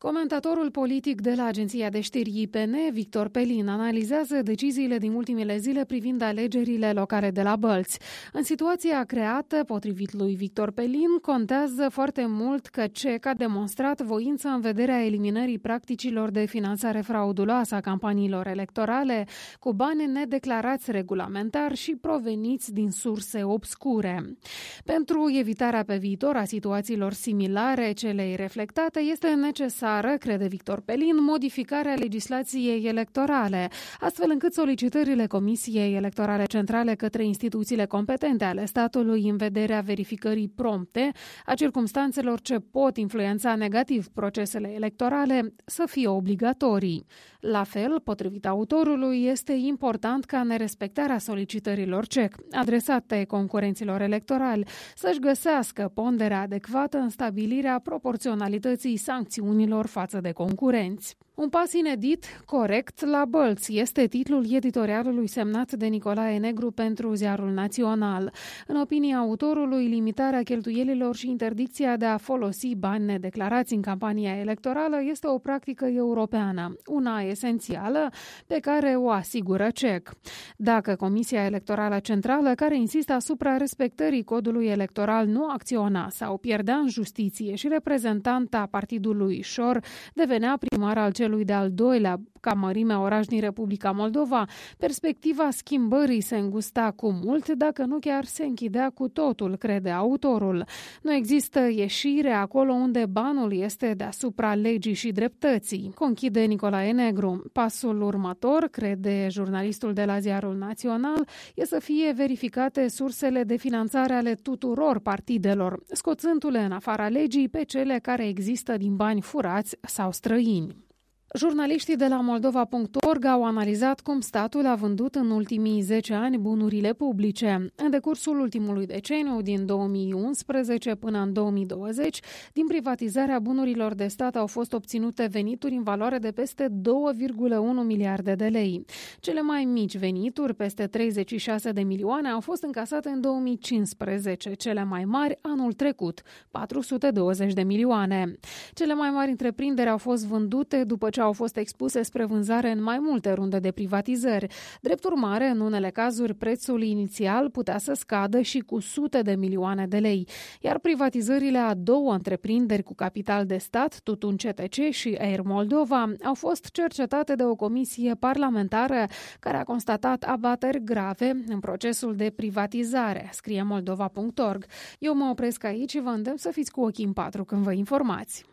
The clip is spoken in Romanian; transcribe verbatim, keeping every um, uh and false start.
Comentatorul politic de la agenția de știri I P N, Victor Pelin, analizează deciziile din ultimele zile privind alegerile locale de la Bălți. În situația creată, potrivit lui Victor Pelin, contează foarte mult că C E C a demonstrat voință în vederea eliminării practicilor de finanțare frauduloasă a campaniilor electorale cu bani nedeclarați regulamentar și proveniți din surse obscure. Pentru evitarea pe viitor a situațiilor similare celei reflectate, este necesar, crede Victor Pelin, modificarea legislației electorale, astfel încât solicitările Comisiei Electorale Centrale către instituțiile competente ale statului în vederea verificării prompte a circumstanțelor ce pot influența negativ procesele electorale să fie obligatorii. La fel, potrivit autorului, este important ca nerespectarea solicitărilor C E C adresate concurenților electorali să-și găsească ponderea adecvată în stabilirea proporționalității sancțiunilor față de concurenți. Un pas inedit, corect, la Bălți este titlul editorialului semnat de Nicolae Negru pentru Ziarul Național. În opinia autorului, limitarea cheltuielilor și interdicția de a folosi bani nedeclarați în campania electorală este o practică europeană, una esențială pe care o asigură C E C. Dacă Comisia Electorală Centrală, care insistă asupra respectării codului electoral, nu acționa sau pierdea în justiție și reprezentanta partidului Șor devenea primar al celui de-al doilea ca mărime oraș din Republica Moldova, perspectiva schimbării se îngusta cu mult, dacă nu chiar se închidea cu totul, crede autorul. Nu există ieșire acolo unde banul este deasupra legii și dreptății, conchide Nicolae Negru. Pasul următor, crede jurnalistul de la Ziarul Național, e să fie verificate sursele de finanțare ale tuturor partidelor, scoțându-le în afara legii pe cele care există din bani furați sau străini. Jurnaliștii de la Moldova punct org au analizat cum statul a vândut în ultimii zece ani bunurile publice. În decursul ultimului deceniu, din două mii unsprezece până în două mii douăzeci, din privatizarea bunurilor de stat au fost obținute venituri în valoare de peste două virgulă unu miliarde de lei. Cele mai mici venituri, peste treizeci și șase de milioane, au fost încasate în două mii cincisprezece, cele mai mari anul trecut, patru sute douăzeci de milioane. Cele mai mari întreprinderi au fost vândute după ce au fost expuse spre vânzare în mai multe runde de privatizări. Drept urmare, în unele cazuri, prețul inițial putea să scadă și cu sute de milioane de lei, iar privatizările a două întreprinderi cu capital de stat, Tutun C T C și Air Moldova, au fost cercetate de o comisie parlamentară care a constatat abateri grave în procesul de privatizare, scrie Moldova punct org. Eu mă opresc aici și vă îndemn să fiți cu ochii în patru când vă informați.